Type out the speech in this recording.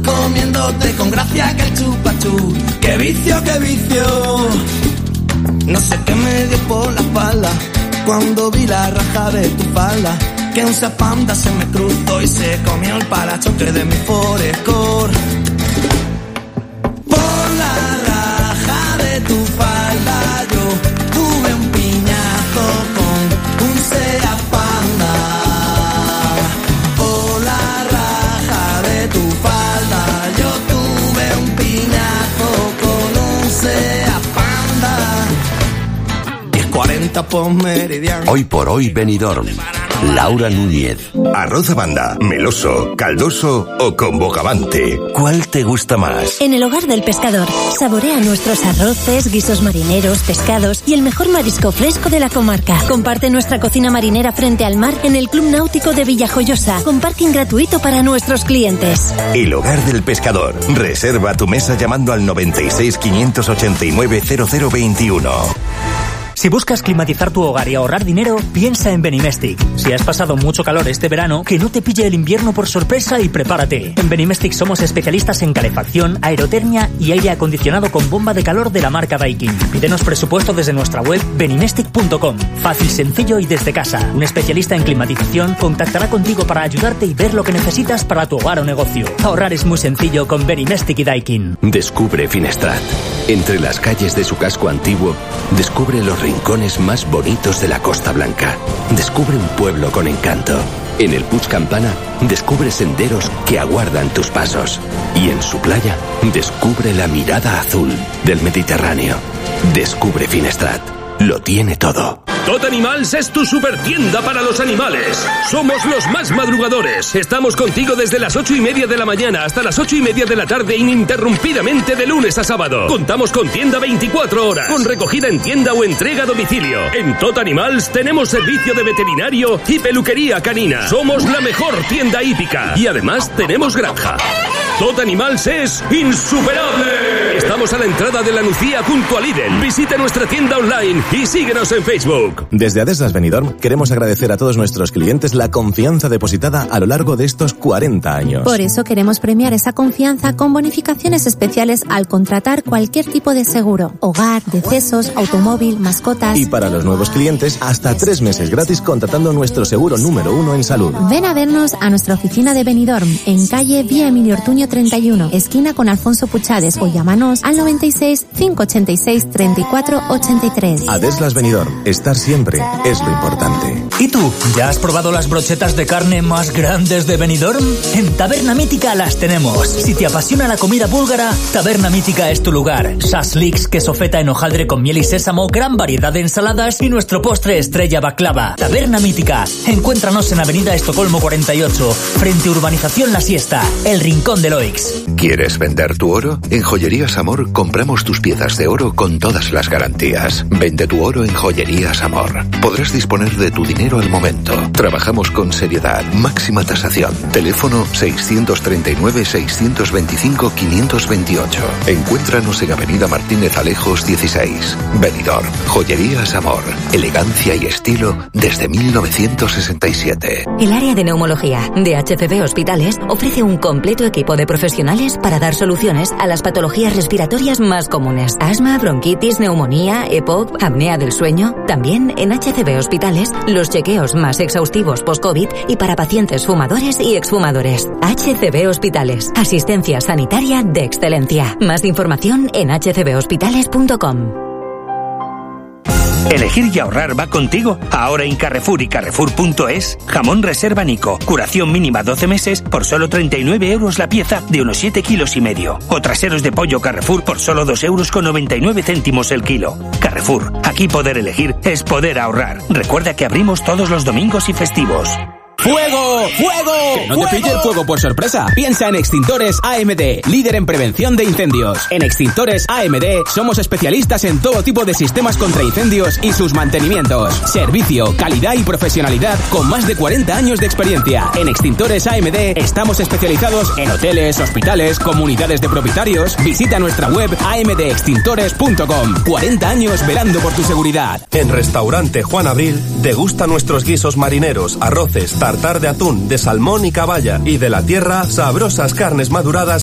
comiéndote con gracia que el chupachú. ¡Qué vicio, qué vicio! No sé qué me dio por la espalda cuando vi la raja de tu falda, que un Zapanda se me cruzó y se comió el parachoque de mi Forescore. Por la raja de tu falda yo tuve un piñazo con un Seat Panda. Por la raja de tu falda yo tuve un piñazo con un Seat Panda. 10:40 por Meridiano. Hoy por hoy Benidorm. Laura Núñez. Arroz a banda, meloso, caldoso o con bogavante. ¿Cuál te gusta más? En el Hogar del Pescador, saborea nuestros arroces, guisos marineros, pescados y el mejor marisco fresco de la comarca. Comparte nuestra cocina marinera frente al mar en el Club Náutico de Villajoyosa, con parking gratuito para nuestros clientes. El Hogar del Pescador. Reserva tu mesa llamando al 96 589 0021. Si buscas climatizar tu hogar y ahorrar dinero, piensa en Benimestic. Si has pasado mucho calor este verano, que no te pille el invierno por sorpresa y prepárate. En Benimestic somos especialistas en calefacción, aerotermia y aire acondicionado con bomba de calor de la marca Daikin. Pídenos presupuesto desde nuestra web benimestic.com. Fácil, sencillo y desde casa. Un especialista en climatización contactará contigo para ayudarte y ver lo que necesitas para tu hogar o negocio. Ahorrar es muy sencillo con Benimestic y Daikin. Descubre Finestrat. Entre las calles de su casco antiguo, descubre los rincones más bonitos de la Costa Blanca. Descubre un pueblo con encanto. En el Puig Campana, descubre senderos que aguardan tus pasos. Y en su playa, descubre la mirada azul del Mediterráneo. Descubre Finestrat. Lo tiene todo. Tot Animals es tu supertienda para los animales. Somos los más madrugadores. Estamos contigo desde las 8:30 de la mañana hasta las 8:30 de la tarde ininterrumpidamente de lunes a sábado. Contamos con tienda 24 horas, con recogida en tienda o entrega a domicilio. En Tot Animals tenemos servicio de veterinario y peluquería canina. Somos la mejor tienda hípica y además tenemos granja. Tot Animals es insuperable. Estamos a la entrada de la Nucía junto a Lidl. Visita nuestra tienda online y síguenos en Facebook. Desde Adeslas Benidorm queremos agradecer a todos nuestros clientes la confianza depositada a lo largo de estos 40 años. Por eso queremos premiar esa confianza con bonificaciones especiales al contratar cualquier tipo de seguro. Hogar, decesos, automóvil, mascotas. Y para los nuevos clientes, hasta 3 meses gratis contratando nuestro seguro número 1 en salud. Ven a vernos a nuestra oficina de Benidorm, en calle Vía Emilio Ortuño 31, esquina con Alfonso Puchades, o llámanos al 96 586 34 83. Adeslas Benidorm, estar siempre es lo importante. ¿Y tú? ¿Ya has probado las brochetas de carne más grandes de Benidorm? En Taberna Mítica las tenemos. Si te apasiona la comida búlgara, Taberna Mítica es tu lugar. Shashliks, queso feta en hojaldre con miel y sésamo, gran variedad de ensaladas y nuestro postre estrella baklava. Taberna Mítica. Encuéntranos en Avenida Estocolmo 48, frente a Urbanización La Siesta, el rincón de Loix. ¿Quieres vender tu oro? En Joyerías Amor compramos tus piezas de oro con todas las garantías. Vende tu oro en Joyerías Amor. Podrás disponer de tu dinero al momento. Trabajamos con seriedad, máxima tasación. Teléfono 639-625-528. Encuéntranos en Avenida Martínez Alejos 16. Benidorm. Joyerías Amor. Elegancia y estilo desde 1967. El área de neumología de HCB Hospitales ofrece un completo equipo de profesionales para dar soluciones a las patologías respiratorias más comunes. Asma, bronquitis, neumonía, EPOC, apnea del sueño. También en HCB Hospitales, los chequeos más exhaustivos post-COVID y para pacientes fumadores y exfumadores. HCB Hospitales. Asistencia sanitaria de excelencia. Más información en hcbhospitales.com. Elegir y ahorrar va contigo. Ahora en Carrefour y Carrefour.es, jamón reserva Nico, curación mínima 12 meses por solo 39 euros la pieza de unos 7,5 kilos. O traseros de pollo Carrefour por solo 2,99 euros el kilo. Carrefour, aquí poder elegir es poder ahorrar. Recuerda que abrimos todos los domingos y festivos. ¡Fuego! ¡Fuego! Que no te pille el fuego por sorpresa. Piensa en Extintores AMD, líder en prevención de incendios. En Extintores AMD somos especialistas en todo tipo de sistemas contra incendios y sus mantenimientos. Servicio, calidad y profesionalidad con más de 40 años de experiencia. En Extintores AMD estamos especializados en hoteles, hospitales, comunidades de propietarios. Visita nuestra web amdextintores.com. 40 años velando por tu seguridad. En Restaurante Juan Abril degusta nuestros guisos marineros, arroces, tartar de atún, de salmón y caballa, y de la tierra, sabrosas carnes maduradas